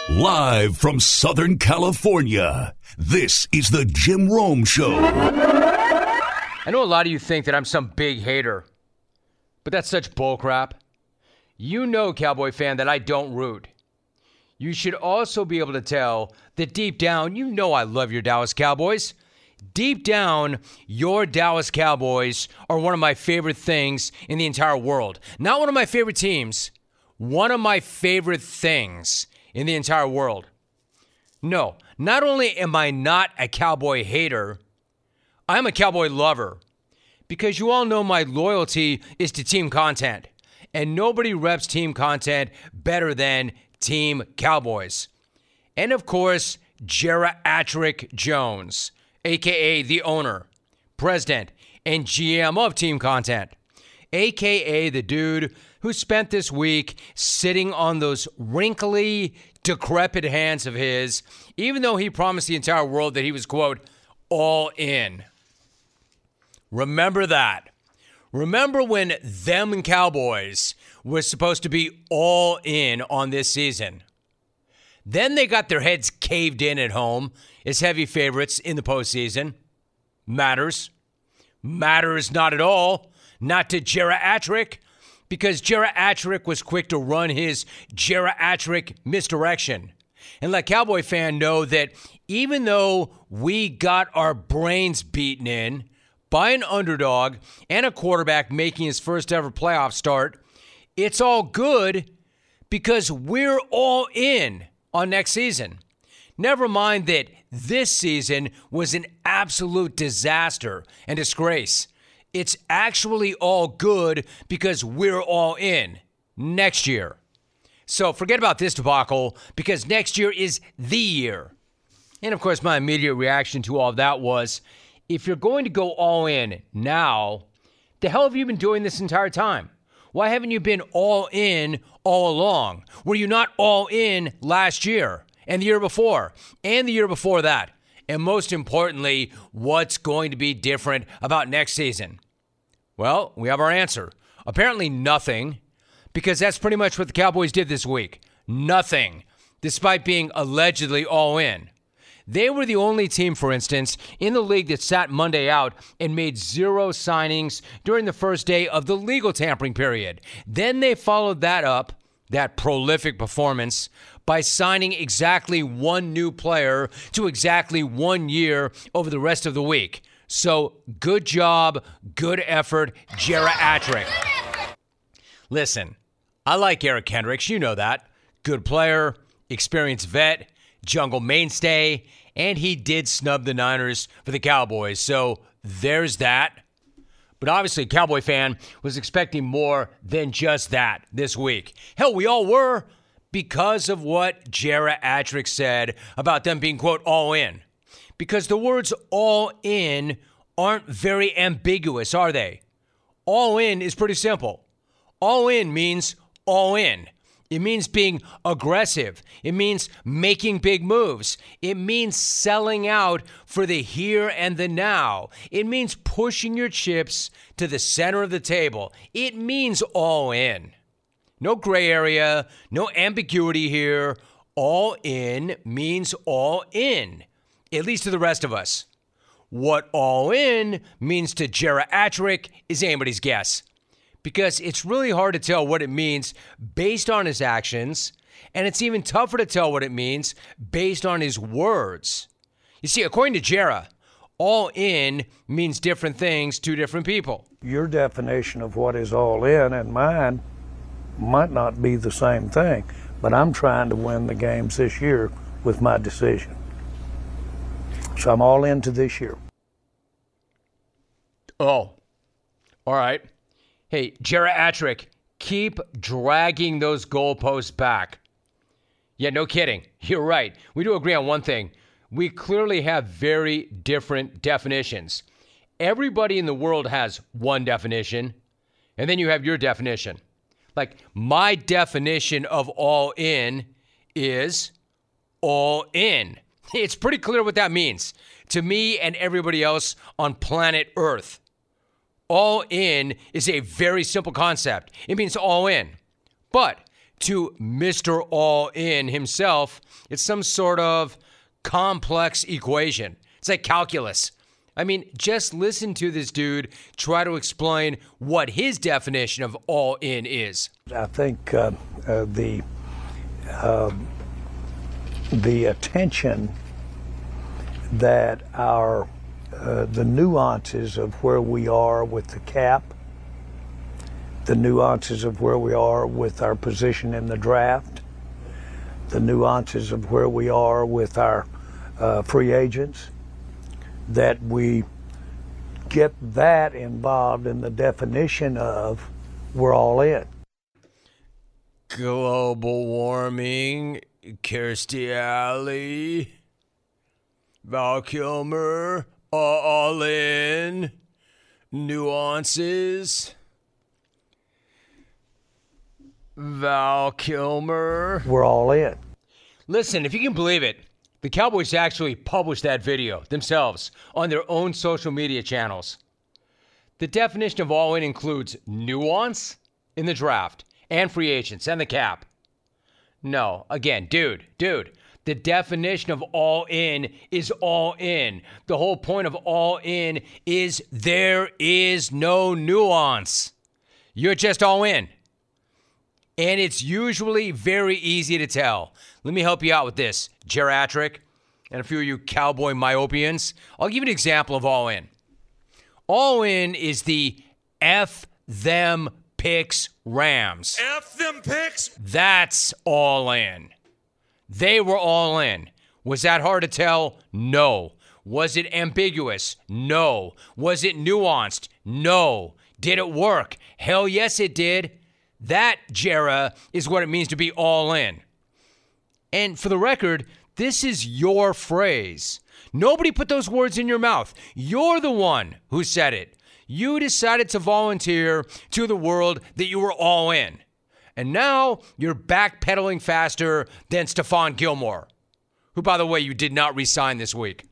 Live from Southern California, this is the Jim Rome Show. I know a lot of you think that I'm some big hater, but that's such bullcrap. You know, Cowboy fan, that I don't root. You should also be able to tell that deep down, you know I love your Dallas Cowboys. Deep down, your Dallas Cowboys are one of my favorite things in the entire world. Not one of my favorite teams, one of my favorite things in the entire world. No, not only am I not a Cowboy hater, I'm a Cowboy lover. Because you all know my loyalty is to team content. And nobody reps team content better than Team Cowboys. And of course, Geriatric Jones, a.k.a. the owner, president, and GM of Team Content, a.k.a. the dude who spent this week sitting on those wrinkly, decrepit hands of his, even though he promised the entire world that he was, quote, all in. Remember that. Remember when them Cowboys were supposed to be all in on this season. Then they got their heads caved in at home as heavy favorites in the postseason. Matters. Matters not at all. Not to Geriatric, because Geriatric was quick to run his geriatric misdirection. And let Cowboy fan know that even though we got our brains beaten in by an underdog and a quarterback making his first ever playoff start, it's all good because we're all in on next season. Never mind that this season was an absolute disaster and disgrace. It's actually all good because we're all in next year. So forget about this debacle because next year is the year. And of course, my immediate reaction to all of that was, if you're going to go all in now, the hell have you been doing this entire time? Why haven't you been all in all along? Were you not all in last year and the year before and the year before that? And most importantly, what's going to be different about next season? Well, we have our answer. Apparently nothing, because that's pretty much what the Cowboys did this week. Nothing, despite being allegedly all in. They were the only team, for instance, in the league that sat Monday out and made 0 signings during the first day of the legal tampering period. Then they followed that up, that prolific performance, by signing exactly one new player to exactly 1 year over the rest of the week. So, good job, good effort, Geriatric. Listen, I like Eric Kendricks, you know that. Good player, experienced vet, jungle mainstay, and he did snub the Niners for the Cowboys. So, there's that. But obviously, a Cowboy fan was expecting more than just that this week. Hell, we all were, because of what Geriatric said about them being, quote, all in. Because the words all in aren't very ambiguous, are they? All in is pretty simple. All in means all in. It means being aggressive. It means making big moves. It means selling out for the here and the now. It means pushing your chips to the center of the table. It means all in. No gray area, no ambiguity here. All in means all in, at least to the rest of us. What all in means to Geriatric is anybody's guess, because it's really hard to tell what it means based on his actions, and it's even tougher to tell what it means based on his words. You see, according to Gera, all in means different things to different people. Your definition of what is all in and mine might not be the same thing, but I'm trying to win the games this year with my decision. So I'm all into this year. Oh, all right. Hey, Geriatric, keep dragging those goalposts back. Yeah, no kidding. You're right. We do agree on one thing. We clearly have very different definitions. Everybody in the world has one definition, and then you have your definition. Like, my definition of all in is all in. It's pretty clear what that means to me and everybody else on planet Earth. All in is a very simple concept. It means all in. But to Mr. All In himself. It's some sort of complex equation. It's like calculus. I mean, just listen to this dude try to explain what his definition of all in is. I think the attention that the nuances of where we are with the cap, the nuances of where we are with our position in the draft, the nuances of where we are with our free agents, that we get that involved in the definition of we're all in. Global warming, Kirstie Alley, Val Kilmer, all in, nuances, Val Kilmer. We're all in. Listen, if you can believe it, the Cowboys actually published that video themselves on their own social media channels. The definition of all in includes nuance in the draft and free agents and the cap. No, again, dude, the definition of all in is all in. The whole point of all in is there is no nuance. You're just all in. And it's usually very easy to tell. Let me help you out with this, geriatric, and a few of you cowboy myopians. I'll give you an example of all in. All in is the F them picks Rams. F them picks. That's all in. They were all in. Was that hard to tell? No. Was it ambiguous? No. Was it nuanced? No. Did it work? Hell yes, it did. That, Jera, is what it means to be all in. And for the record, this is your phrase. Nobody put those words in your mouth. You're the one who said it. You decided to volunteer to the world that you were all in. And now you're backpedaling faster than Stephon Gilmore, who, by the way, you did not re-sign this week.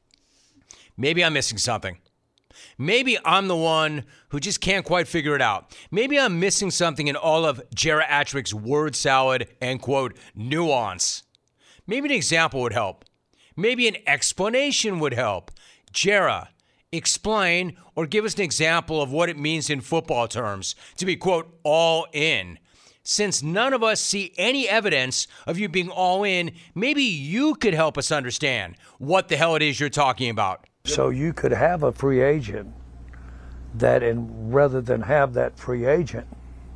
Maybe I'm missing something. Maybe I'm the one who just can't quite figure it out. Maybe I'm missing something in all of geriatric's word salad and, quote, nuance. Maybe an example would help. Maybe an explanation would help. Jera, explain or give us an example of what it means in football terms to be, quote, all in. Since none of us see any evidence of you being all in, maybe you could help us understand what the hell it is you're talking about. So you could have a free agent that, rather than have that free agent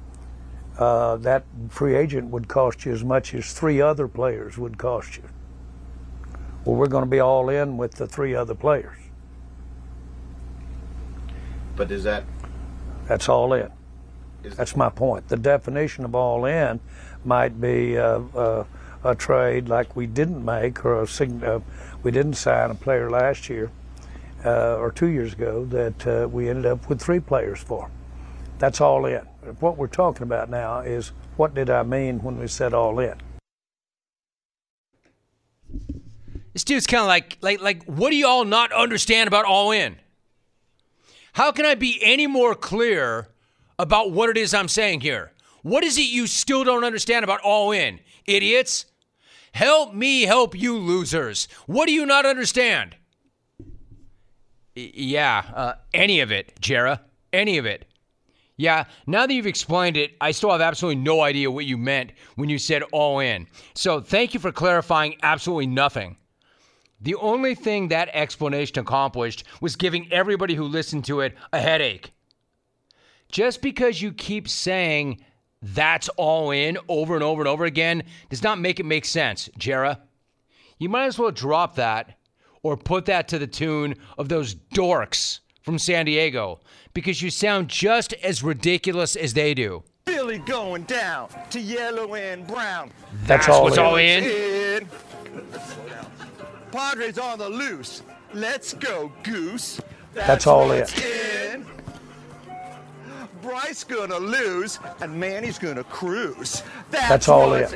would cost you as much as 3 other players would cost you. Well, we're going to be all in with the 3 other players. But is that? That's all in. That's my point. The definition of all in might be a trade like we didn't make, or we didn't sign a player last year or 2 years ago that we ended up with 3 players for. That's all in. What we're talking about now is what did I mean when we said all in? This dude's kind of like, what do you all not understand about all in? How can I be any more clear about what it is I'm saying here? What is it you still don't understand about all in, idiots? Help me help you losers. What do you not understand? Any of it, Jera. Any of it. Yeah, now that you've explained it, I still have absolutely no idea what you meant when you said all in. So thank you for clarifying absolutely nothing. The only thing that explanation accomplished was giving everybody who listened to it a headache. Just because you keep saying that's all in over and over and over again does not make it make sense, Jera. You might as well drop that or put that to the tune of those dorks from San Diego, because you sound just as ridiculous as they do. Billy going down to yellow and brown. That's what's all in. Padres on the loose. Let's go, Goose. That's all in. Bryce gonna lose, and Manny's gonna cruise. That's all in.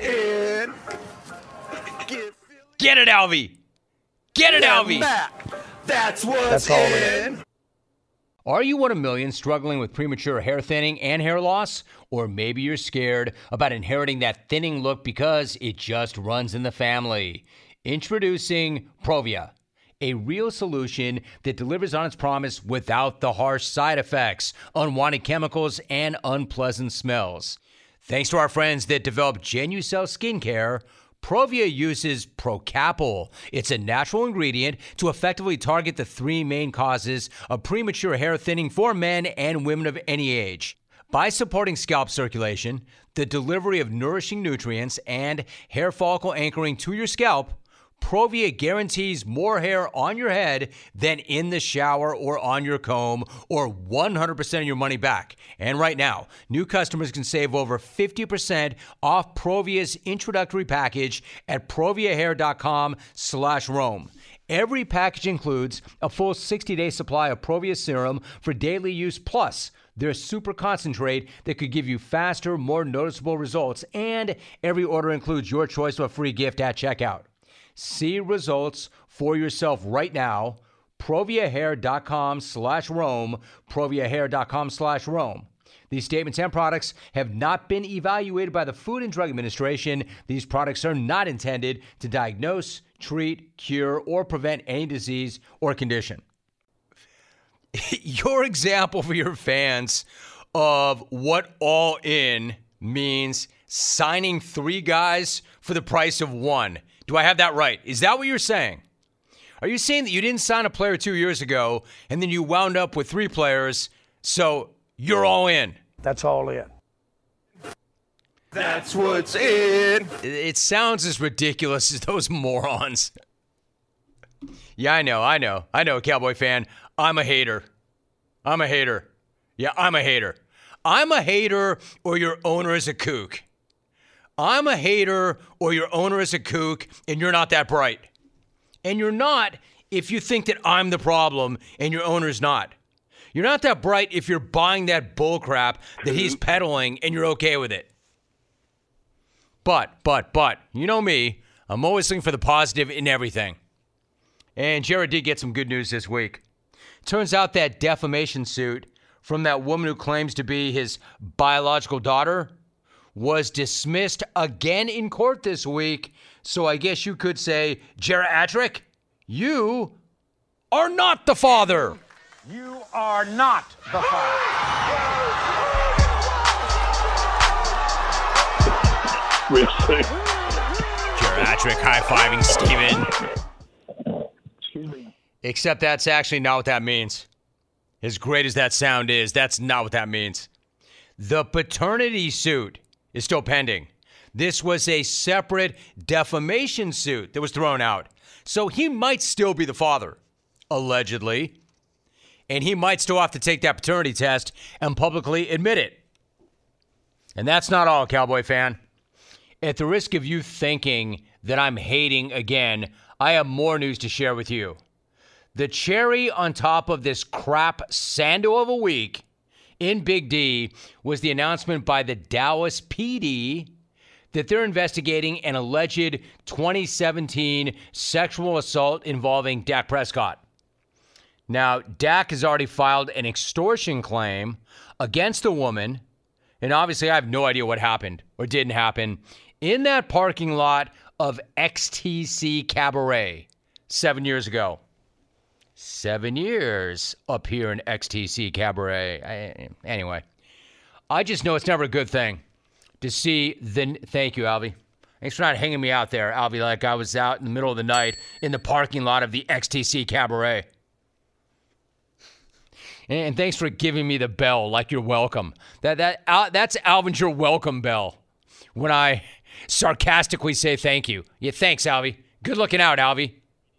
Get it, Alvy. Get it, Alvy. That's what's all in. Are you one of millions struggling with premature hair thinning and hair loss? Or maybe you're scared about inheriting that thinning look because it just runs in the family. Introducing Provia, a real solution that delivers on its promise without the harsh side effects, unwanted chemicals, and unpleasant smells. Thanks to our friends that developed Genucel Skincare, Provia uses Procapil. It's a natural ingredient to effectively target the three main causes of premature hair thinning for men and women of any age. By supporting scalp circulation, the delivery of nourishing nutrients, and hair follicle anchoring to your scalp, Provia guarantees more hair on your head than in the shower or on your comb, or 100% of your money back. And right now, new customers can save over 50% off Provia's introductory package at proviahair.com/Rome. Every package includes a full 60-day supply of Provia serum for daily use, plus their super concentrate that could give you faster, more noticeable results. And every order includes your choice of a free gift at checkout. See results for yourself right now. Proviahair.com/Rome. Proviahair.com/Rome. These statements and products have not been evaluated by the Food and Drug Administration. These products are not intended to diagnose, treat, cure, or prevent any disease or condition. Your example for your fans of what all in means signing three guys for the price of one. Do I have that right? Is that what you're saying? Are you saying that you didn't sign a player 2 years ago and then you wound up with three players, so you're all in? That's all in. That's what's in. It sounds as ridiculous as those morons. Yeah, I know, Cowboy fan. I'm a hater. Yeah, I'm a hater. I'm a hater, or your owner is a kook. I'm a hater, or your owner is a kook, and you're not that bright. And you're not if you think that I'm the problem and your owner's not. You're not that bright if you're buying that bull crap that he's peddling and you're okay with it. But, you know me, I'm always looking for the positive in everything. And Jared did get some good news this week. Turns out that defamation suit from that woman who claims to be his biological daughter was dismissed again in court this week. So I guess you could say, Geriatric, you are not the father. You are not the father. Really? Geriatric high-fiving Steven. Excuse me. Except that's actually not what that means. As great as that sound is, that's not what that means. The paternity suit is still pending. This was a separate defamation suit that was thrown out. So he might still be the father, allegedly. And he might still have to take that paternity test and publicly admit it. And that's not all, Cowboy fan. At the risk of you thinking that I'm hating again, I have more news to share with you. The cherry on top of this crap sando of a week in Big D was the announcement by the Dallas PD that they're investigating an alleged 2017 sexual assault involving Dak Prescott. Now, Dak has already filed an extortion claim against the woman, and obviously I have no idea what happened or didn't happen in that parking lot of XTC Cabaret 7 years ago. 7 years up here in XTC Cabaret. Anyway, I just know it's never a good thing to see the... Thank you, Alvy. Thanks for not hanging me out there, Alvy, like I was out in the middle of the night in the parking lot of the XTC Cabaret. And thanks for giving me the bell like you're welcome. That's Alvin's you're welcome bell when I sarcastically say thank you. Yeah, thanks, Alvy. Good looking out, Alvy.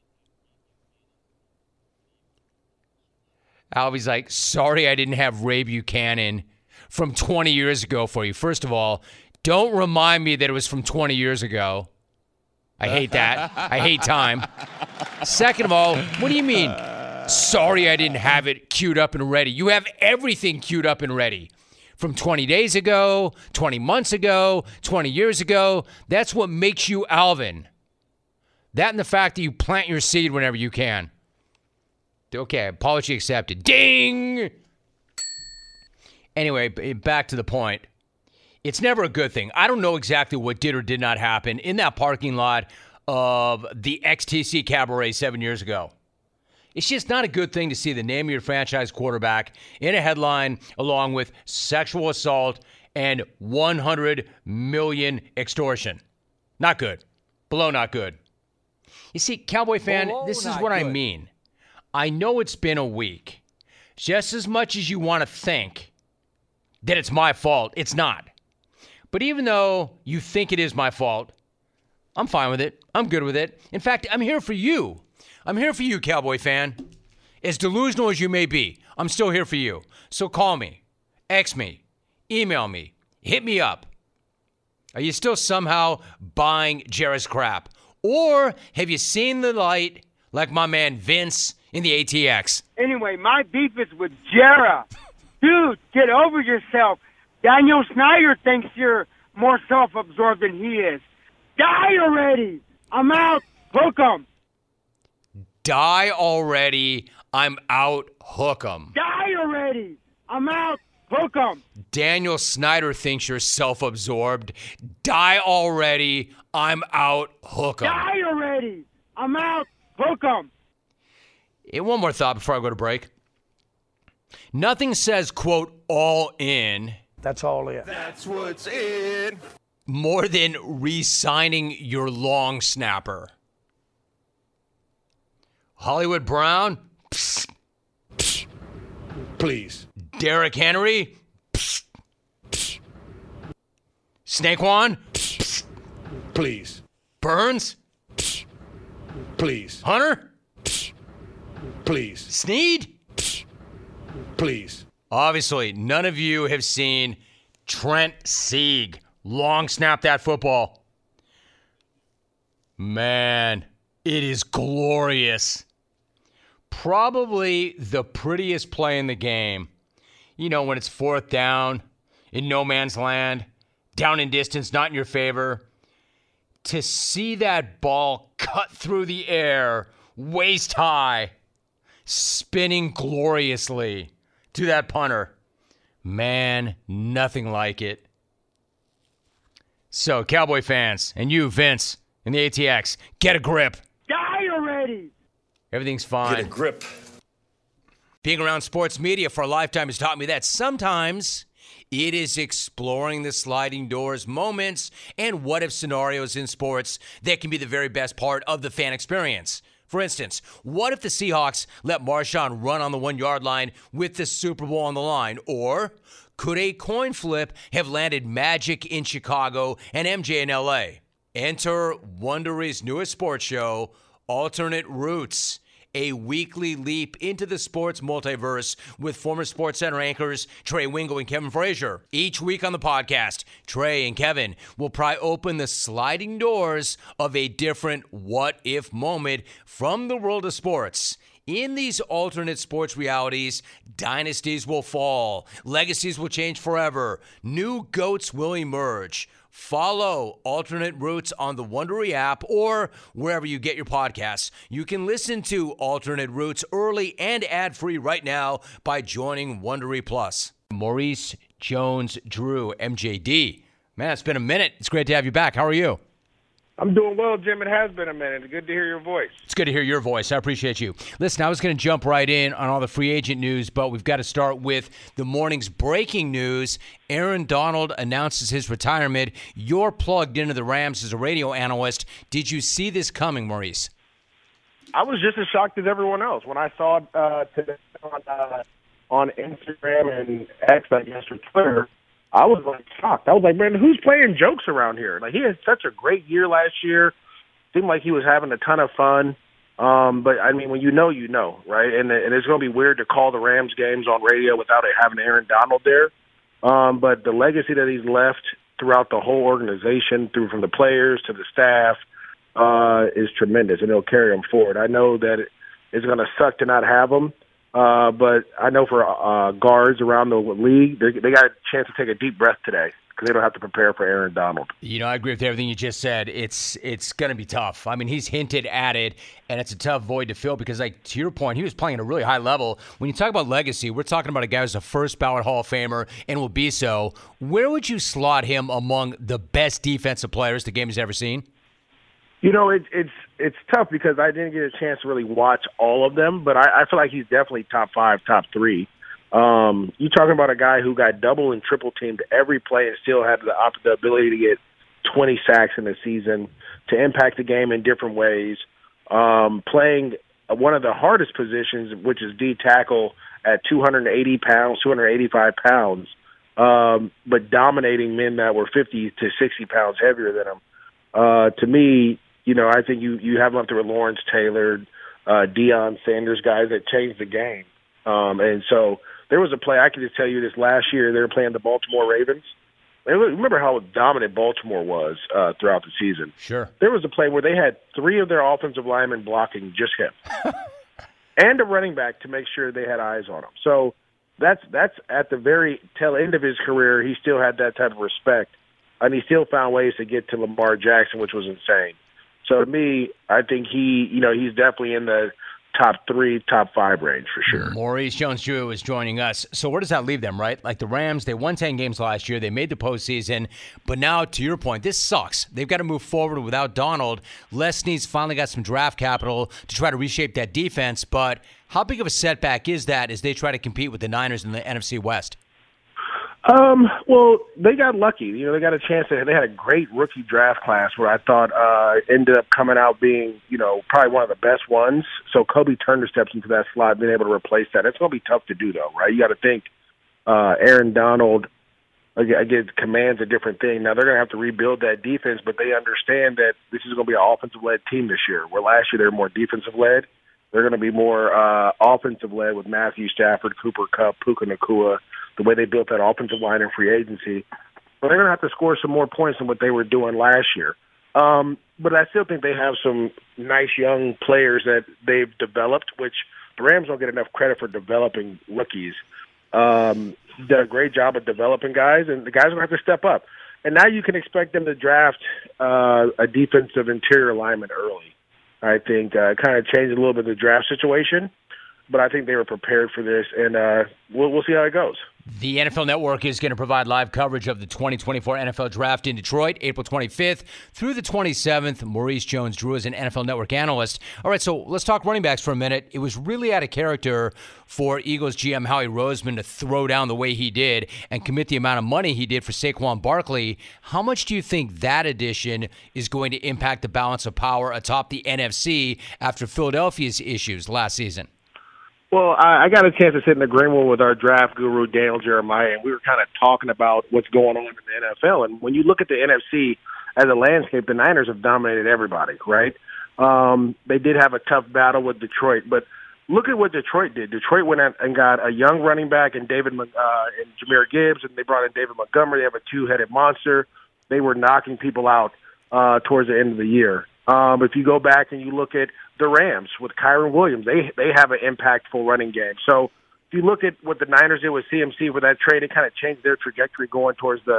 Alvy's like, sorry I didn't have Ray Buchanan from 20 years ago for you. First of all, don't remind me that it was from 20 years ago. I hate that. I hate time. Second of all, what do you mean? Sorry I didn't have it queued up and ready. You have everything queued up and ready. From 20 days ago, 20 months ago, 20 years ago. That's what makes you Alvin. That and the fact that you plant your seed whenever you can. Okay, apology accepted. Ding! Anyway, back to the point. It's never a good thing. I don't know exactly what did or did not happen in that parking lot of the XTC Cabaret 7 years ago. It's just not a good thing to see the name of your franchise quarterback in a headline along with sexual assault and 100 million extortion. Not good. Below not good. You see, Cowboy fan, this is what I mean. I know it's been a week. Just as much as you want to think that it's my fault, it's not. But even though you think it is my fault, I'm fine with it. I'm good with it. In fact, I'm here for you. I'm here for you, Cowboy fan. As delusional as you may be, I'm still here for you. So call me, text me, email me, hit me up. Are you still somehow buying Jarrett's crap? Or have you seen the light like my man Vince in the ATX? Anyway, my beef is with Jarrett. Dude, get over yourself. Daniel Snyder thinks you're more self-absorbed than he is. Die already. I'm out. Hook 'em. Die already. I'm out. Hook 'em. Die already. I'm out. Hook 'em. Daniel Snyder thinks you're self-absorbed. Die already. I'm out. Hook 'em. Die already. I'm out. Hook 'em. One more thought before I go to break. Nothing says, quote, all in. That's all it. That's what's in. More than re-signing your long snapper. Hollywood Brown? Psst. Psst. Please. Derrick Henry? Psst. Psst. Snaquan? Psst. Please. Burns? Psst. Please. Hunter? Psst. Please. Snead? Psst. Please. Obviously, none of you have seen Trent Sieg long snap that football. Man, it is glorious. Probably the prettiest play in the game. You know, when it's fourth down, in no man's land, down in distance, not in your favor. To see that ball cut through the air, waist high, spinning gloriously to that punter. Man, nothing like it. So, Cowboy fans, and you, Vince, in the ATX, get a grip. Die already. Everything's fine. Get a grip. Being around sports media for a lifetime has taught me that sometimes it is exploring the sliding doors moments and what-if scenarios in sports that can be the very best part of the fan experience. For instance, what if the Seahawks let Marshawn run on the 1-yard line with the Super Bowl on the line? Or could a coin flip have landed Magic in Chicago and MJ in LA? Enter Wondery's newest sports show, Alternate Routes, a weekly leap into the sports multiverse with former SportsCenter anchors Trey Wingo and Kevin Frazier. Each week on the podcast, Trey and Kevin will pry open the sliding doors of a different what-if moment from the world of sports. In these alternate sports realities, dynasties will fall, legacies will change forever, new GOATs will emerge. Follow Alternate Routes on the Wondery app or wherever you get your podcasts. You can listen to Alternate Routes early and ad-free right now by joining Wondery Plus. Maurice Jones-Drew, MJD. Man, it's been a minute. It's great to have you back. How are you? I'm doing well, Jim. It has been a minute. Good to hear your voice. It's good to hear your voice. I appreciate you. Listen, I was going to jump right in on all the free agent news, but we've got to start with the morning's breaking news. Aaron Donald announces his retirement. You're plugged into the Rams as a radio analyst. Did you see this coming, Maurice? I was just as shocked as everyone else when I saw today on Instagram and X, I guess, or Twitter. I was like shocked. I was like, man, who's playing jokes around here? Like, he had such a great year last year. Seemed like he was having a ton of fun. But I mean, when you know, right? And it's going to be weird to call the Rams games on radio without having Aaron Donald there. But the legacy that he's left throughout the whole organization, from the players to the staff, is tremendous, and it'll carry him forward. I know that it's going to suck to not have him. But I know for guards around the league, they got a chance to take a deep breath today because they don't have to prepare for Aaron Donald. You know, I agree with everything you just said. It's going to be tough. I mean, he's hinted at it, and it's a tough void to fill because, like, to your point, he was playing at a really high level. When you talk about legacy, we're talking about a guy who's a first-ballot Hall of Famer and will be so. Where would you slot him among the best defensive players the game has ever seen? You know, it's tough because I didn't get a chance to really watch all of them, but I feel like he's definitely top 5, top 3. You're talking about a guy who got double and triple teamed every play and still had the ability to get 20 sacks in the season, to impact the game in different ways, playing one of the hardest positions, which is D tackle at 280 pounds, 285 pounds, but dominating men that were 50 to 60 pounds heavier than him. To me, you know, I think you have him up there with Lawrence Taylor, Deion Sanders, guys that changed the game. And so there was a play, I could just tell you this last year, they were playing the Baltimore Ravens. Remember how dominant Baltimore was throughout the season. Sure. There was a play where they had 3 of their offensive linemen blocking just him. And a running back to make sure they had eyes on him. So that's at the very tail end of his career, he still had that type of respect. And he still found ways to get to Lamar Jackson, which was insane. So to me, I think he's definitely in the top 3, top 5 range for sure. Maurice Jones-Drew is joining us. So where does that leave them, right? Like the Rams, they won 10 games last year. They made the postseason. But now, to your point, this sucks. They've got to move forward without Donald. Les Snead's finally got some draft capital to try to reshape that defense. But how big of a setback is that as they try to compete with the Niners in the NFC West? Well, they got lucky. You know, they got a chance. They had a great rookie draft class where I thought ended up coming out being, you know, probably one of the best ones. So Kobe Turner steps into that slot, being able to replace that. It's going to be tough to do, though, right? You got to think Aaron Donald, again, commands a different thing. Now, they're going to have to rebuild that defense, but they understand that this is going to be an offensive-led team this year, where last year they were more defensive-led. They're going to be more offensive-led with Matthew Stafford, Cooper Kupp, Puka Nacua, the way they built that offensive line in free agency. But they're going to have to score some more points than what they were doing last year. But I still think they have some nice young players that they've developed, which the Rams don't get enough credit for developing rookies. Done a great job of developing guys, and the guys are going to have to step up. And now you can expect them to draft a defensive interior lineman early. I think kind of changed a little bit of the draft situation, but I think they were prepared for this, and we'll see how it goes. The NFL Network is going to provide live coverage of the 2024 NFL Draft in Detroit, April 25th through the 27th. Maurice Jones-Drew is an NFL Network analyst. All right, so let's talk running backs for a minute. It was really out of character for Eagles GM Howie Roseman to throw down the way he did and commit the amount of money he did for Saquon Barkley. How much do you think that addition is going to impact the balance of power atop the NFC after Philadelphia's issues last season? Well, I got a chance to sit in the green room with our draft guru, Daniel Jeremiah, and we were kind of talking about what's going on in the NFL. And when you look at the NFC as a landscape, the Niners have dominated everybody, right? They did have a tough battle with Detroit, but look at what Detroit did. Detroit went out and got a young running back in and Jahmyr Gibbs, and they brought in David Montgomery. They have a two-headed monster. They were knocking people out towards the end of the year. If you go back and you look at the Rams with Kyron Williams, they have an impactful running game. So if you look at what the Niners did with CMC with that trade, it kind of changed their trajectory going towards to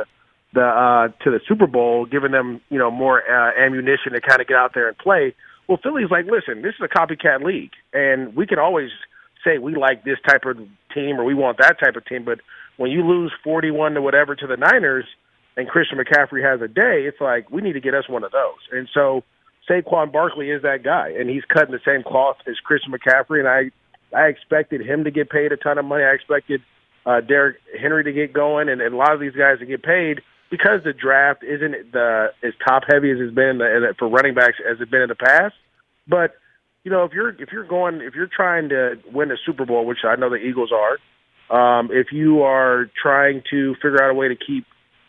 the Super Bowl, giving them more ammunition to kind of get out there and play. Well, Philly's like, listen, this is a copycat league, and we can always say we like this type of team or we want that type of team, but when you lose 41 to whatever to the Niners and Christian McCaffrey has a day, it's like we need to get us one of those. And so Saquon Barkley is that guy, and he's cutting the same cloth as Christian McCaffrey, and I expected him to get paid a ton of money. I expected Derrick Henry to get going, and a lot of these guys to get paid because the draft isn't as top-heavy as it's been for running backs as it's been in the past. But, if you're trying to win a Super Bowl, which I know the Eagles are, if you are trying to figure out a way to keep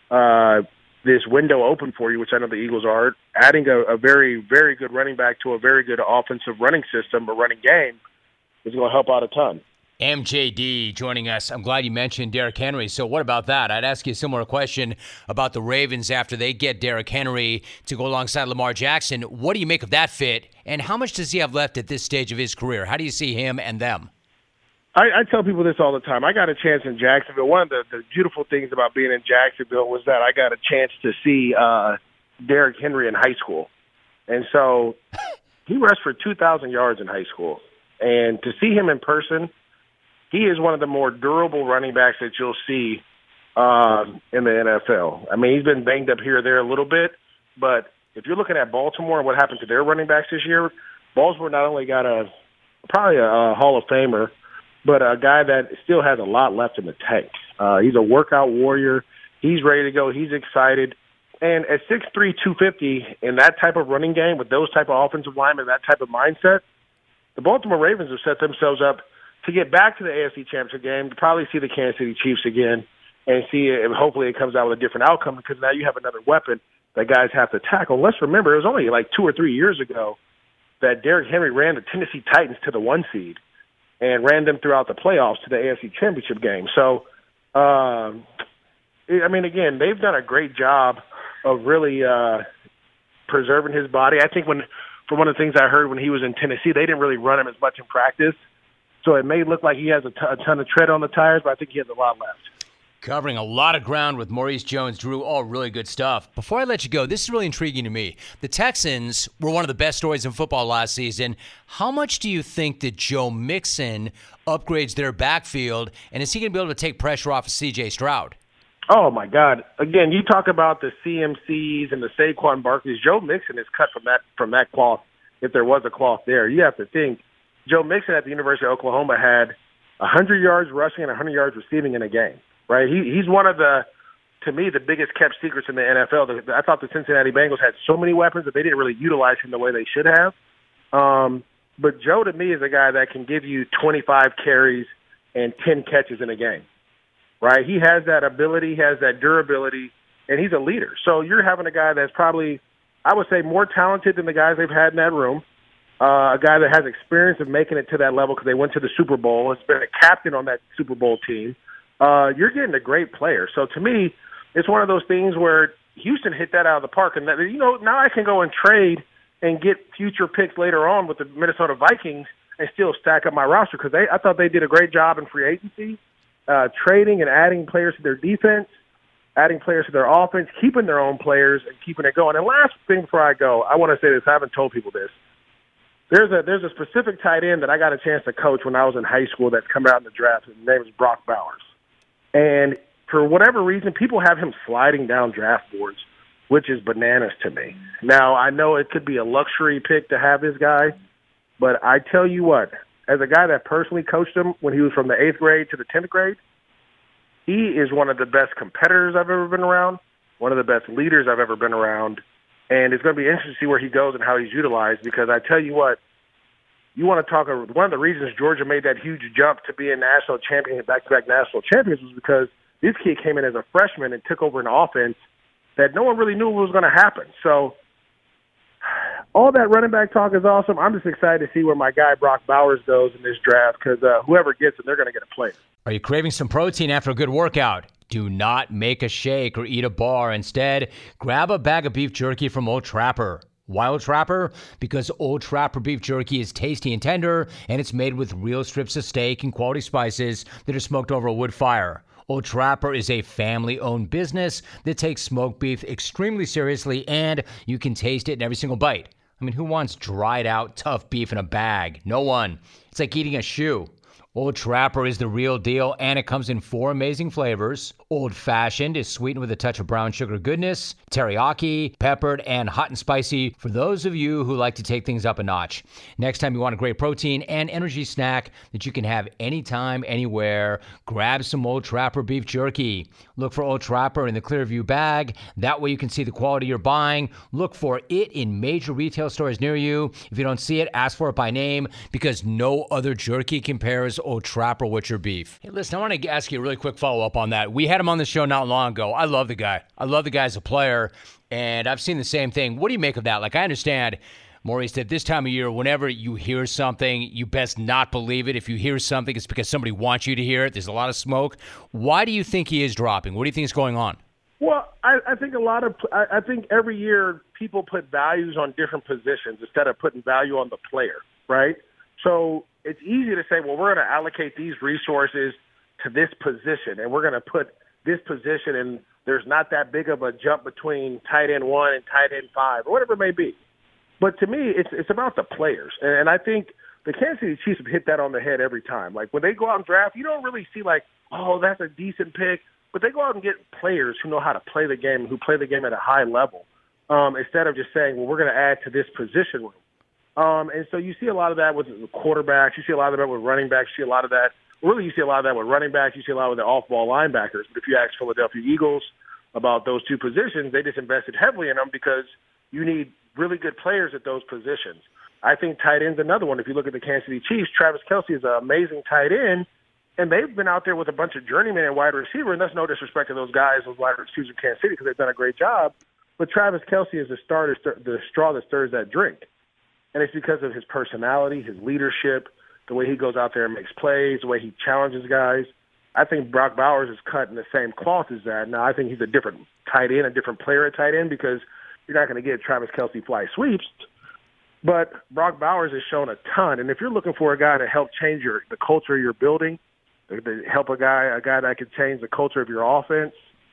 this window open for you, which I know the Eagles are, adding a very, very good running back to a very good offensive running system or running game is going to help out a ton. MJD joining us. I'm glad you mentioned Derrick Henry. So what about that? I'd ask you a similar question about the Ravens after they get Derrick Henry to go alongside Lamar Jackson. What do you make of that fit, and how much does he have left at this stage of his career? How do you see him and them? I tell people this all the time. I got a chance in Jacksonville. One of the beautiful things about being in Jacksonville was that I got a chance to see Derrick Henry in high school. And so he rushed for 2,000 yards in high school. And to see him in person, he is one of the more durable running backs that you'll see in the NFL. I mean, he's been banged up here or there a little bit, but if you're looking at Baltimore and what happened to their running backs this year, Baltimore not only got probably a Hall of Famer, but a guy that still has a lot left in the tank. He's a workout warrior. He's ready to go. He's excited. And at 6'3", 250, in that type of running game with those type of offensive linemen, that type of mindset, the Baltimore Ravens have set themselves up to get back to the AFC Championship game, to probably see the Kansas City Chiefs again, and see if hopefully it comes out with a different outcome, because now you have another weapon that guys have to tackle. Let's remember, it was only like 2 or 3 years ago that Derrick Henry ran the Tennessee Titans to the 1 seed and ran them throughout the playoffs to the AFC Championship game. So, I mean, again, they've done a great job of really preserving his body. I think from one of the things I heard when he was in Tennessee, they didn't really run him as much in practice. So it may look like he has a ton of tread on the tires, but I think he has a lot left. Covering a lot of ground with Maurice Jones-Drew, all really good stuff. Before I let you go, this is really intriguing to me. The Texans were one of the best stories in football last season. How much do you think that Joe Mixon upgrades their backfield, and is he going to be able to take pressure off of C.J. Stroud? Oh, my God. Again, you talk about the CMCs and the Saquon Barkleys. Joe Mixon is cut from that cloth, if there was a cloth there. You have to think, Joe Mixon at the University of Oklahoma had 100 yards rushing and 100 yards receiving in a game. Right, he's one of to me, the biggest kept secrets in the NFL. I thought the Cincinnati Bengals had so many weapons that they didn't really utilize him the way they should have. But Joe, to me, is a guy that can give you 25 carries and 10 catches in a game. Right, he has that ability, he has that durability, and he's a leader. So you're having a guy that's probably, I would say, more talented than the guys they've had in that room. A guy that has experience of making it to that level because they went to the Super Bowl. Has been a captain on that Super Bowl team. You're getting a great player. So to me, it's one of those things where Houston hit that out of the park. And, that, now I can go and trade and get future picks later on with the Minnesota Vikings and still stack up my roster, because I thought they did a great job in free agency, trading and adding players to their defense, adding players to their offense, keeping their own players, and keeping it going. And last thing before I go, I want to say this. I haven't told people this. There's a specific tight end that I got a chance to coach when I was in high school that's come out in the draft. His name is Brock Bowers. And for whatever reason, people have him sliding down draft boards, which is bananas to me. Now, I know it could be a luxury pick to have this guy, but I tell you what, as a guy that personally coached him when he was from the 8th grade to the 10th grade, he is one of the best competitors I've ever been around, one of the best leaders I've ever been around, and it's going to be interesting to see where he goes and how he's utilized, because I tell you what, you want to talk, one of the reasons Georgia made that huge jump to be a national champion, back-to-back national champions, was because this kid came in as a freshman and took over an offense that no one really knew what was going to happen. So all that running back talk is awesome. I'm just excited to see where my guy Brock Bowers goes in this draft, because whoever gets him, they're going to get a player. Are you craving some protein after a good workout? Do not make a shake or eat a bar. Instead, grab a bag of beef jerky from Old Trapper. Why Old Trapper? Because Old Trapper beef jerky is tasty and tender, and it's made with real strips of steak and quality spices that are smoked over a wood fire. Old Trapper is a family-owned business that takes smoked beef extremely seriously, and you can taste it in every single bite. I mean, who wants dried-out, tough beef in a bag? No one. It's like eating a shoe. Old Trapper is the real deal, and it comes in 4 amazing flavors. Old Fashioned is sweetened with a touch of brown sugar goodness, teriyaki, peppered, and hot and spicy for those of you who like to take things up a notch. Next time you want a great protein and energy snack that you can have anytime, anywhere, grab some Old Trapper beef jerky. Look for Old Trapper in the Clearview bag. That way you can see the quality you're buying. Look for it in major retail stores near you. If you don't see it, ask for it by name, because no other jerky compares Old Trapper with your beef. Hey, listen, I want to ask you a really quick follow-up on that. We had him on the show not long ago. I love the guy. I love the guy as a player, and I've seen the same thing. What do you make of that? Like, I understand, Maurice, that this time of year, whenever you hear something, you best not believe it. If you hear something, it's because somebody wants you to hear it. There's a lot of smoke. Why do you think he is dropping? What do you think is going on? Well, I think I think every year people put values on different positions instead of putting value on the player, right? So it's easy to say, well, we're going to allocate these resources to this position, and we're going to put this position, and there's not that big of a jump between tight end 1 and tight end 5 or whatever it may be. But to me, it's about the players, and I think the Kansas City Chiefs have hit that on the head every time. Like when they go out and draft, you don't really see like, oh, that's a decent pick, but they go out and get players who know how to play the game, who play the game at a high level, instead of just saying, well, we're going to add to this position room. And so you see a lot of that with quarterbacks. You see a lot of that with running backs. You see a lot of that. Really, you see a lot of that with running backs. You see a lot with the off-ball linebackers. But if you ask Philadelphia Eagles about those two positions, they just invested heavily in them because you need really good players at those positions. I think tight end's another one. If you look at the Kansas City Chiefs, Travis Kelce is an amazing tight end, and they've been out there with a bunch of journeymen and wide receiver, and that's no disrespect to those guys, those wide receivers in Kansas City, because they've done a great job. But Travis Kelce is the straw that stirs that drink. And it's because of his personality, his leadership, the way he goes out there and makes plays, the way he challenges guys. I think Brock Bowers is cut in the same cloth as that. Now, I think he's a different tight end, a different player at tight end, because you're not going to get Travis Kelce fly sweeps. But Brock Bowers has shown a ton. And if you're looking for a guy to help change the culture you're building, to help a guy that can change the culture of your offense,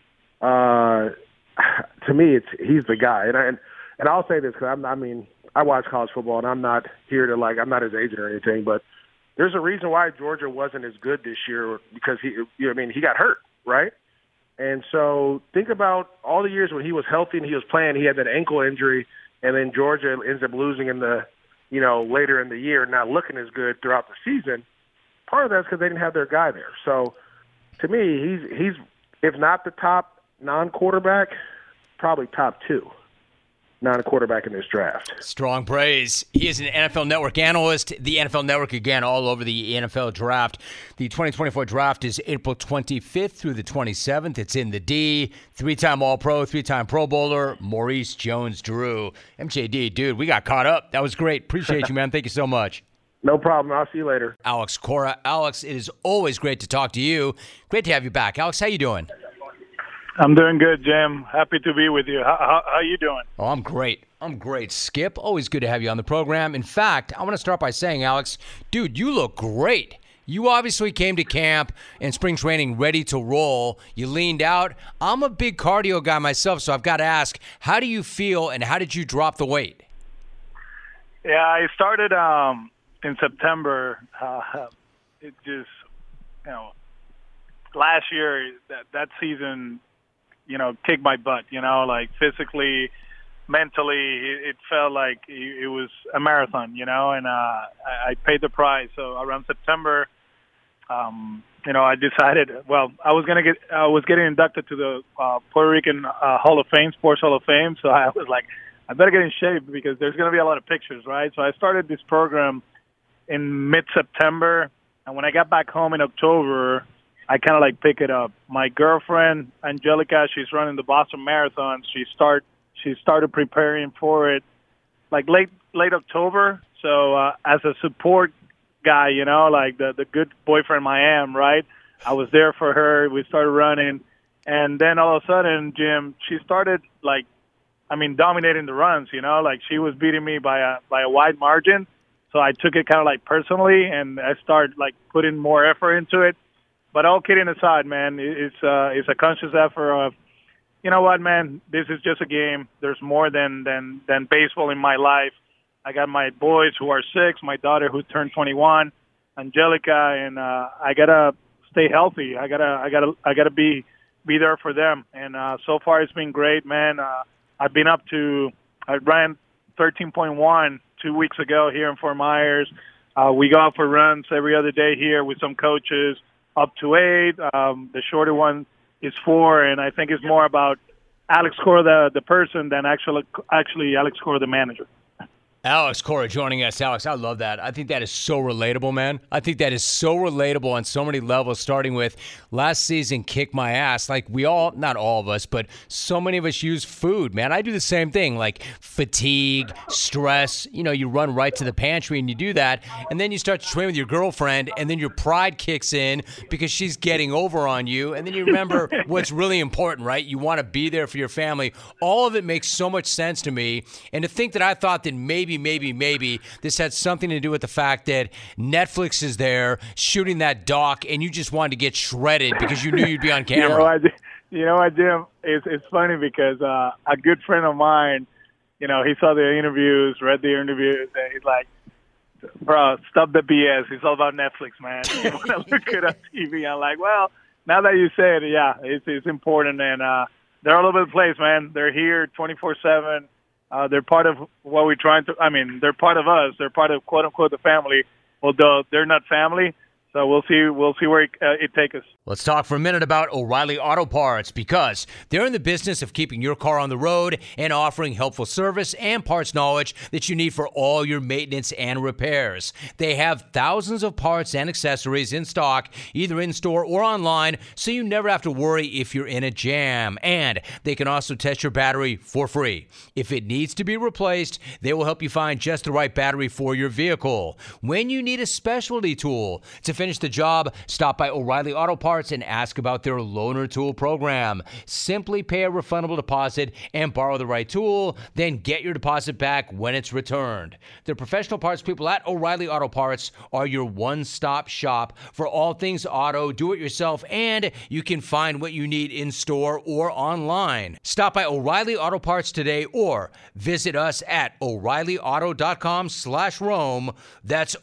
to me, he's the guy. And I'll say this because I watch college football, and I'm not here to I'm not his agent or anything, but there's a reason why Georgia wasn't as good this year because he got hurt, right? And so think about all the years when he was healthy and he was playing. He had that ankle injury, and then Georgia ends up losing in the later in the year, not looking as good throughout the season. Part of that's because they didn't have their guy there. So to me, he's if not the top non-quarterback, probably top 2. Not a quarterback in this draft. Strong praise. He is an NFL Network analyst. The NFL Network, again, all over the NFL draft. The 2024 draft is April 25th through the 27th. It's in the D. 3-time All-Pro, 3-time Pro Bowler, Maurice Jones-Drew. MJD, dude, we got caught up. That was great. Appreciate you, man. Thank you so much. No problem. I'll see you later. Alex Cora. Alex, it is always great to talk to you. Great to have you back. Alex, how you doing? I'm doing good, Jim. Happy to be with you. How you doing? Oh, I'm great. Skip, always good to have you on the program. In fact, I want to start by saying, Alex, dude, you look great. You obviously came to camp and spring training ready to roll. You leaned out. I'm a big cardio guy myself, so I've got to ask, how do you feel and how did you drop the weight? Yeah, I started in September. It just, last year, that season, kicked my butt, physically, mentally, it felt like it was a marathon, and I paid the price. So around September, I decided, I was getting inducted to the Puerto Rican Hall of Fame, Sports Hall of Fame. So I was like, I better get in shape because there's going to be a lot of pictures, right? So I started this program in mid-September, and when I got back home in October, I kind of pick it up. My girlfriend, Angelica, she's running the Boston Marathon. She started preparing for it late October. So as a support guy, the good boyfriend I am, right? I was there for her. We started running. And then all of a sudden, Jim, she started dominating the runs, she was beating me by a wide margin. So I took it kind of personally, and I started putting more effort into it. But all kidding aside, man, it's a conscious effort of, you know what, man, this is just a game. There's more than baseball in my life. I got my boys who are 6, my daughter who turned 21, Angelica, and I gotta stay healthy. I gotta be there for them. And so far it's been great, man. I ran 13.1 2 weeks ago here in Fort Myers. We go out for runs every other day here with some coaches. Up to 8. The shorter one is 4, and I think it's more about Alex Cora, the person, than actually Alex Cora, the manager. Alex Cora joining us. Alex, I love that. I think that is so relatable, man. I think that is so relatable on so many levels, starting with last season kicked my ass. We all, not all of us, but so many of us use food, man. I do the same thing, fatigue, stress. You run right to the pantry and you do that, and then you start to train with your girlfriend, and then your pride kicks in because she's getting over on you, and then you remember what's really important, right? You want to be there for your family. All of it makes so much sense to me, and to think that I thought that maybe maybe this had something to do with the fact that Netflix is there shooting that doc, and you just wanted to get shredded because you knew you'd be on camera. You know what, Jim? It's funny because a good friend of mine, he saw the interviews, read the interviews, and he's like, bro, stop the BS. It's all about Netflix, man. You want to look it on TV. I'm like, well, now that you say it, yeah, it's important. And they're all over the place, man. They're here 24/7. They're part of what we're trying to – they're part of us. They're part of, quote-unquote, the family, although they're not family. So we'll see where it takes us. Let's talk for a minute about O'Reilly Auto Parts, because they're in the business of keeping your car on the road and offering helpful service and parts knowledge that you need for all your maintenance and repairs. They have thousands of parts and accessories in stock, either in store or online, so you never have to worry if you're in a jam. And they can also test your battery for free. If it needs to be replaced, they will help you find just the right battery for your vehicle. When you need a specialty tool to finish the job, stop by O'Reilly Auto Parts and ask about their loaner tool program. Simply pay a refundable deposit and borrow the right tool, then get your deposit back when it's returned. The professional parts people at O'Reilly Auto Parts are your one-stop shop for all things auto, do-it-yourself, and you can find what you need in store or online. Stop by O'Reilly Auto Parts today or visit us at O'ReillyAuto.com/Rome. That's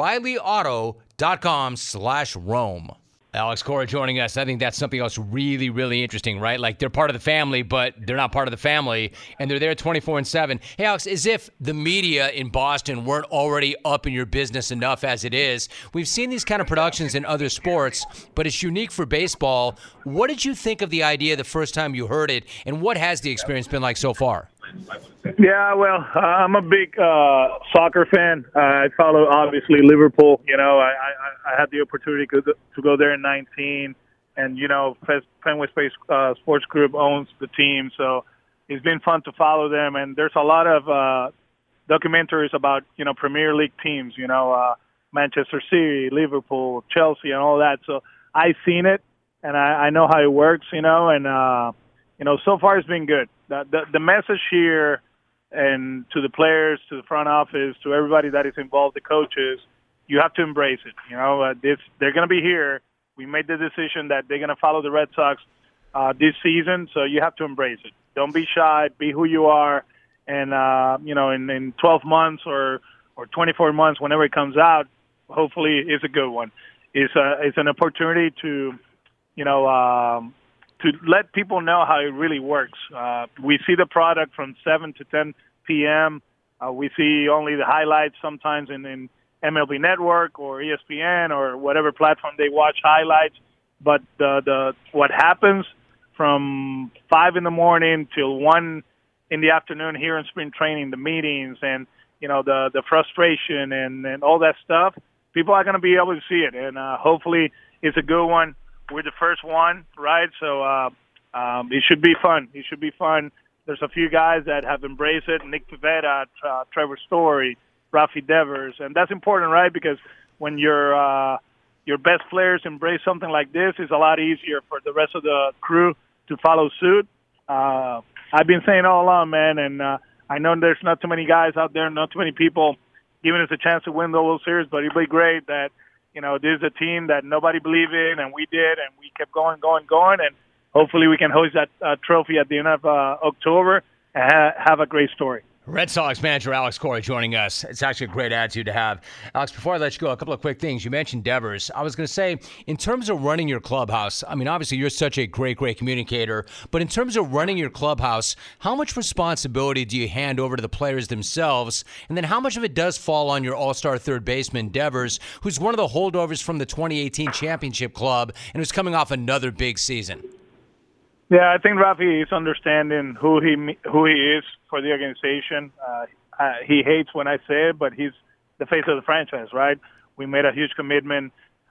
O'ReillyAuto.com/Rome. Alex Cora joining us. I think that's something else really, really interesting, right? Like, they're part of the family, but they're not part of the family, and they're there 24/7. Hey, Alex, as if the media in Boston weren't already up in your business enough as it is. We've seen these kind of productions in other sports, but it's unique for baseball. What did you think of the idea the first time you heard it, and what has the experience been like so far? Yeah, well, I'm a big soccer fan. I follow, obviously, Liverpool. I had the opportunity to go there in 19, and, Fenway Space Sports Group owns the team, so it's been fun to follow them. And there's a lot of documentaries about, Premier League teams, Manchester City, Liverpool, Chelsea, and all that. So I've seen it, and I know how it works, and, so far it's been good. The message here, and to the players, to the front office, to everybody that is involved, the coaches, you have to embrace it. They're going to be here. We made the decision that they're going to follow the Red Sox this season, so you have to embrace it. Don't be shy. Be who you are. And, in 12 months or 24 months, whenever it comes out, hopefully it's a good one. It's an opportunity to let people know how it really works. We see the product from 7 to 10 p.m. We see only the highlights sometimes in MLB Network or ESPN or whatever platform they watch highlights. But what happens from 5 in the morning till 1 in the afternoon here in spring training, the meetings and, the frustration and all that stuff, people are going to be able to see it. And hopefully it's a good one. We're the first one, right? So it should be fun. It should be fun. There's a few guys that have embraced it: Nick Pivetta, Trevor Story, Rafi Devers, and that's important, right? Because when your best players embrace something like this, it's a lot easier for the rest of the crew to follow suit. I've been saying all along, man, and I know there's not too many guys out there, not too many people giving us a chance to win the World Series, but it'd be great that. This is a team that nobody believed in, and we did, and we kept going, and hopefully we can hoist that trophy at the end of October and have a great story. Red Sox manager Alex Cora joining us. It's actually a great attitude to have. Alex, before I let you go, a couple of quick things. You mentioned Devers. I was going to say, in terms of running your clubhouse, obviously you're such a great communicator, but in terms of running your clubhouse, how much responsibility do you hand over to the players themselves? And then how much of it does fall on your all-star third baseman, Devers, who's one of the holdovers from the 2018 championship club and who's coming off another big season? Yeah, I think Rafi is understanding who he is for the organization. He hates when I say it, but he's the face of the franchise, right? We made a huge commitment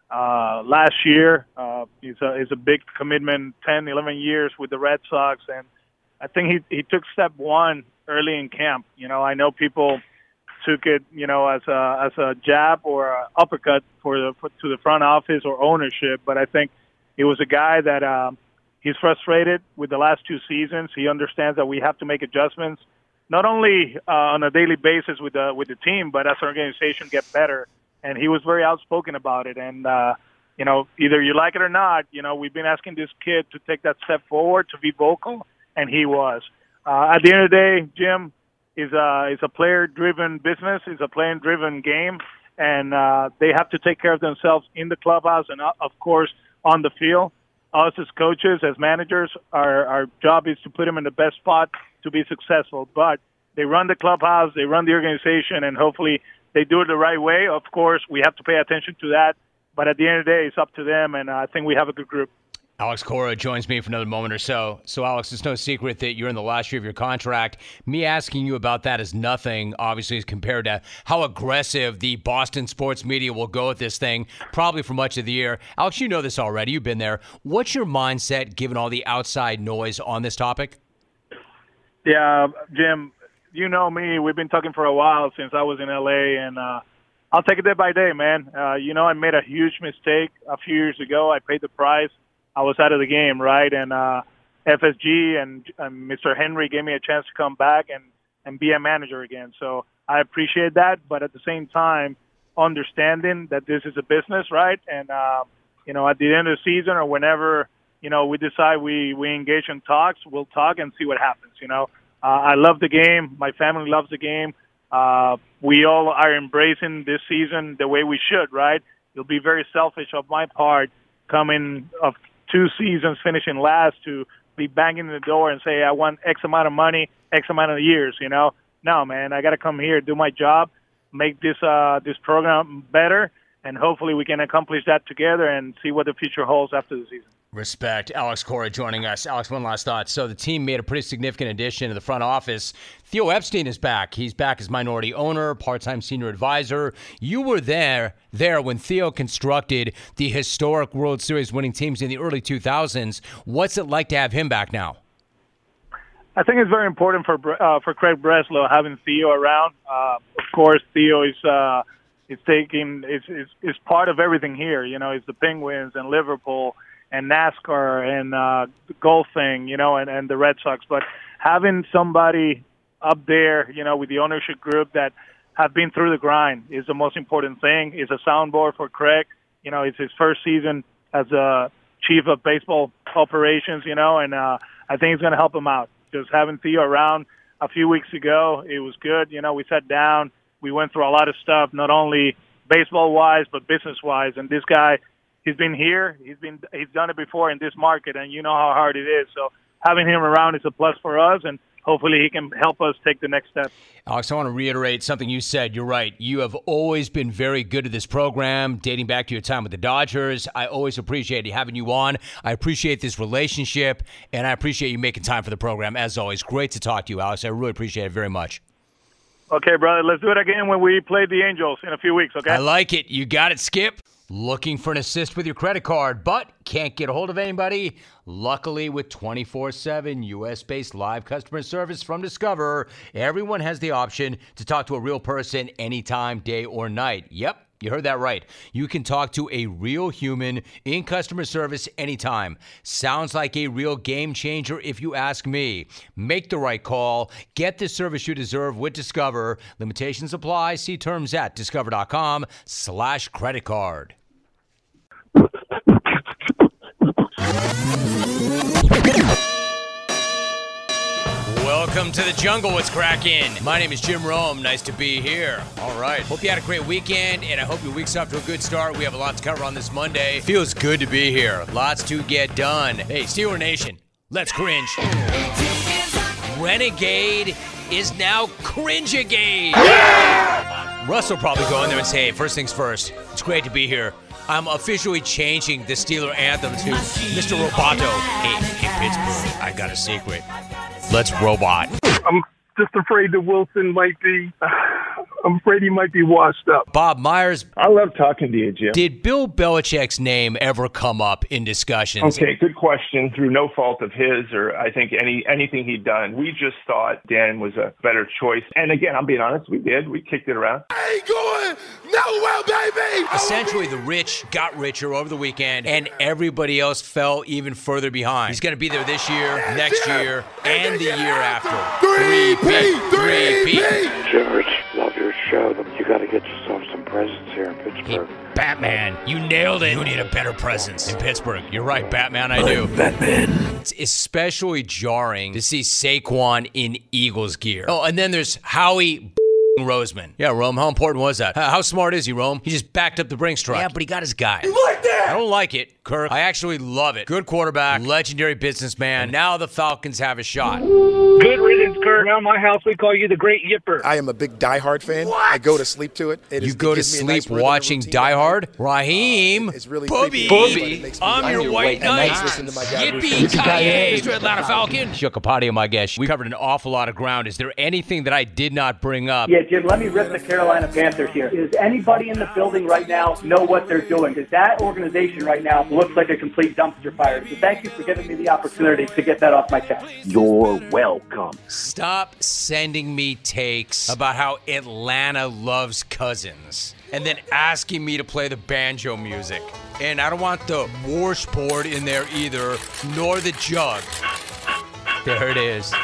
last year. It's a big commitment, 10, 11 years with the Red Sox, and I think he took step one early in camp. I know people took it, as a jab or a uppercut to the front office or ownership, but I think it was a guy that he's frustrated with the last 2 seasons. He understands that we have to make adjustments not only on a daily basis with the team, but as an organization get better. And he was very outspoken about it. And either you like it or not, we've been asking this kid to take that step forward, to be vocal, and he was. At the end of the day, Jim, is a player-driven business, is a player-driven game, and they have to take care of themselves in the clubhouse and, of course, on the field. Us as coaches, as managers, our job is to put them in the best spot to be successful. But they run the clubhouse, they run the organization, and hopefully they do it the right way. Of course, we have to pay attention to that. But at the end of the day, it's up to them, and I think we have a good group. Alex Cora joins me for another moment or so. So, Alex, it's no secret that you're in the last year of your contract. Me asking you about that is nothing, obviously, as compared to how aggressive the Boston sports media will go at this thing, probably for much of the year. Alex, you know this already. You've been there. What's your mindset given all the outside noise on this topic? Yeah, Jim, you know me. We've been talking for a while since I was in L.A., and I'll take it day by day, man. I made a huge mistake a few years ago. I paid the price. I was out of the game, right? And FSG and Mr. Henry gave me a chance to come back and be a manager again. So I appreciate that, but at the same time, understanding that this is a business, right? And, at the end of the season or whenever, we decide we engage in talks, we'll talk and see what happens, I love the game. My family loves the game. We all are embracing this season the way we should, right? It'll be very selfish of my part coming of 2 seasons finishing last to be banging the door and say, I want X amount of money, X amount of years, No, man, I got to come here, do my job, make this program better, and hopefully we can accomplish that together and see what the future holds after the season. Respect. Alex Cora joining us. Alex, one last thought. So the team made a pretty significant addition to the front office. Theo Epstein is back. He's back as minority owner, part-time senior advisor. You were there when Theo constructed the historic World Series winning teams in the early 2000s. What's it like to have him back now? I think it's very important for Craig Breslow having Theo around. Of course, Theo is part of everything here. It's the Penguins and Liverpool and NASCAR and golfing, and the Red Sox. But having somebody up there, with the ownership group that have been through the grind is the most important thing. It's a soundboard for Craig. It's his first season as a chief of baseball operations, and I think it's going to help him out. Just having Theo around a few weeks ago, it was good. We sat down. We went through a lot of stuff, not only baseball-wise, but business-wise. And this guy, he's been here. He's done it before in this market, and you know how hard it is. So having him around is a plus for us, and hopefully he can help us take the next step. Alex, I want to reiterate something you said. You're right. You have always been very good at this program, dating back to your time with the Dodgers. I always appreciate having you on. I appreciate this relationship, and I appreciate you making time for the program. As always, great to talk to you, Alex. I really appreciate it very much. Okay, brother. Let's do it again when we play the Angels in a few weeks, okay? I like it. You got it, Skip. Looking for an assist with your credit card, but can't get a hold of anybody? Luckily, with 24/7 U.S.-based live customer service from Discover, everyone has the option to talk to a real person anytime, day or night. Yep. You heard that right. You can talk to a real human in customer service anytime. Sounds like a real game changer if you ask me. Make the right call. Get the service you deserve with Discover. Limitations apply. See terms at discover.com/creditcard. Welcome to the jungle. What's cracking? My name is Jim Rome. Nice to be here. All right. Hope you had a great weekend, and I hope your week's off to a good start. We have a lot to cover on this Monday. Feels good to be here. Lots to get done. Hey, Steeler Nation, let's cringe. Renegade is now Cringe-a-gade. Yeah! Russ will probably go in there and say, hey, first things first, it's great to be here. I'm officially changing the Steeler anthem to Mr. Roboto. Hey, Pittsburgh, I got a secret. Let's robot. I'm just afraid that Wilson might be, I'm afraid he might be washed up. Bob Myers. I love talking to you, Jim. Did Bill Belichick's name ever come up in discussions? Okay, good question. Through no fault of his or I think anything he'd done. We just thought Dan was a better choice. And again, I'm being honest, we did. We kicked it around. I ain't going LOL, baby! Essentially, the rich got richer over the weekend, and everybody else fell even further behind. He's going to be there this year, next year, and the year after. 3P. George, love your show. You got to get yourself some presents here in Pittsburgh. Hey, Batman, you nailed it. You need a better presence in Pittsburgh. You're right, Batman, I do. Batman. It's especially jarring to see Saquon in Eagles gear. Oh, and then there's Howie Roseman. Yeah, Rome, how important was that? How smart is he, Rome? He just backed up the Brinks truck. Yeah, but he got his guy. You like that? I don't like it, Kirk. I actually love it. Good quarterback, legendary businessman. Now the Falcons have a shot. Good riddance, Kurt. Around my house, we call you the Great Yipper. I am a big Die Hard fan. What? I go to sleep to it. You go to sleep watching Die Hard? Raheem, it's really Booby, I'm your white knight. Yippee-ki-yay, Mr. Atlanta Falcon. Shook a potty on my guess. We covered an awful lot of ground. Is there anything that I did not bring up? Yeah, Jim, let me rip the Carolina Panthers here. Does anybody in the building right now know what they're doing? Because that organization right now looks like a complete dumpster fire. So thank you for giving me the opportunity to get that off my chest. You're welcome. Stop sending me takes about how Atlanta loves Cousins and then asking me to play the banjo music. And I don't want the washboard in there either, nor the jug. There it is.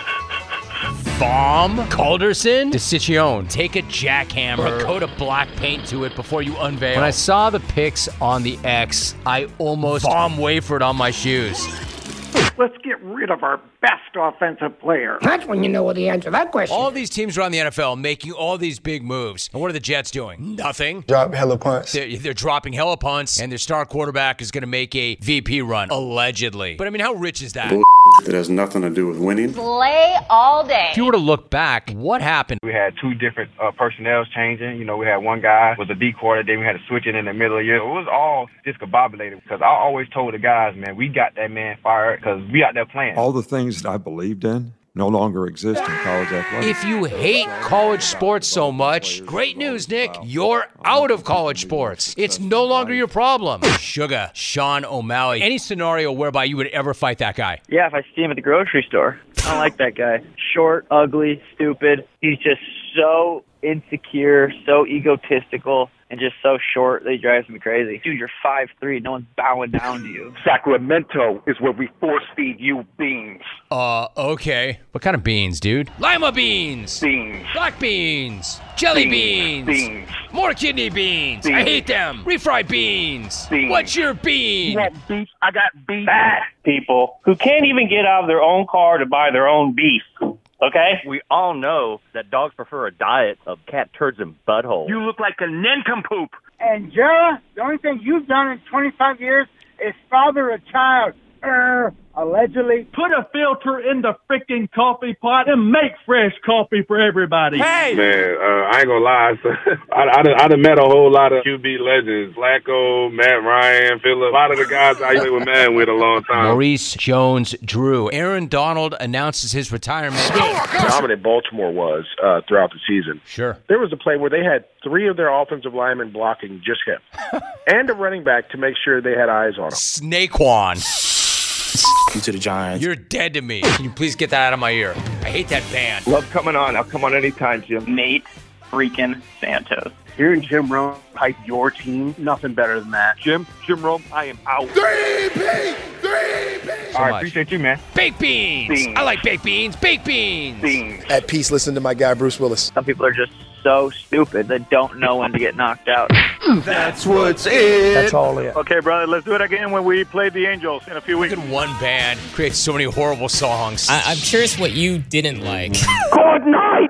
Bomb, Calderson, Decision. Take a jackhammer, coat of black paint to it before you unveil. When I saw the pics on the X, I almost bomb-wafered on my shoes. Let's get rid of our best offensive player. That's when you know the answer to that question. All these teams around the NFL making all these big moves. And what are the Jets doing? Nothing. Drop hella punts. They're dropping hella punts, and their star quarterback is going to make a VP run, allegedly. But, I mean, how rich is that? That has nothing to do with winning. Play all day. If you were to look back, what happened? We had two different personnel changing. You know, we had one guy was a D quarter, then we had to switch it in the middle of the year. It was all discombobulated because I always told the guys, man, we got that man fired because we out there playing. All the things that I believed in no longer exist in college athletics. If you hate college sports so much, great news, Nick. You're out of college sports. It's no longer your problem. Sugar, Sean O'Malley. Any scenario whereby you would ever fight that guy? Yeah, if I see him at the grocery store. I don't like that guy. Short, ugly, stupid. He's just so insecure, so egotistical, and just so short that he drives me crazy. Dude, you're 5'3". No one's bowing down to you. Sacramento is where we force feed you beans. Okay. What kind of beans, dude? Lima beans. Beans. Black beans. Jelly beans. Beans. More kidney beans. I hate them. Refried beans. Beans. What's your bean? You want beef? I got beef. Fat people who can't even get out of their own car to buy their own beef. Okay? We all know that dogs prefer a diet of cat turds and buttholes. You look like a nincompoop. And Jera, the only thing you've done in 25 years is father a child. Allegedly. Put a filter in the freaking coffee pot and make fresh coffee for everybody. Hey! Man, I ain't gonna lie. I done met a whole lot of QB legends. Flacco, Matt Ryan, Phillip. A lot of the guys I played with man with a long time. Maurice Jones-Drew. Aaron Donald announces his retirement. How dominant Baltimore was throughout the season. Sure. There was a play where they had 3 of their offensive linemen blocking just him. And a running back to make sure they had eyes on him. Snakewan. To the Giants. You're dead to me. Can you please get that out of my ear? I hate that band. Love coming on. I'll come on anytime, Jim. Nate freaking Santos. Hearing Jim Rome hype your team, nothing better than that. Jim Rome, I am out. 3P! All right, appreciate you, man. Baked beans. I like baked beans. Baked beans. At peace, listen to my guy, Bruce Willis. Some people are just so stupid they don't know when to get knocked out. That's what's it. That's all it. Okay, brother, let's do it again when we play the Angels in a few weeks. Look at one band creates so many horrible songs. I'm curious what you didn't like. Good night.